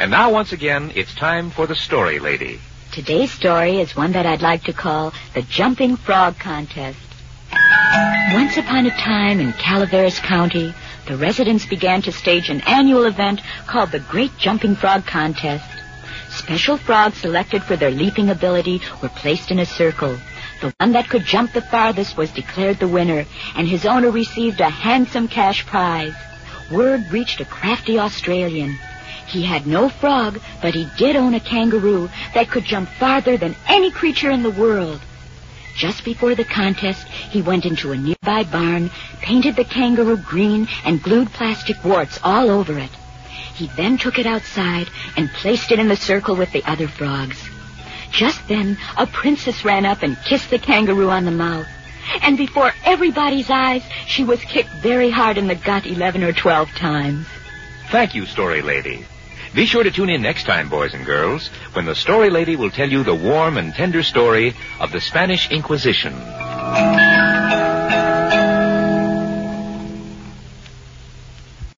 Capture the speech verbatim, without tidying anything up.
And now, once again, it's time for the Story Lady. Today's story is one that I'd like to call the Jumping Frog Contest. Once upon a time in Calaveras County, the residents began to stage an annual event called the Great Jumping Frog Contest. Special frogs selected for their leaping ability were placed in a circle. The one that could jump the farthest was declared the winner, and his owner received a handsome cash prize. Word reached a crafty Australian. He had no frog, but he did own a kangaroo that could jump farther than any creature in the world. Just before the contest, he went into a nearby barn, painted the kangaroo green, and glued plastic warts all over it. He then took it outside and placed it in the circle with the other frogs. Just then, a princess ran up and kissed the kangaroo on the mouth. And before everybody's eyes, she was kicked very hard in the gut eleven or twelve times. Thank you, Story Lady. Be sure to tune in next time, boys and girls, when the Story Lady will tell you the warm and tender story of the Spanish Inquisition.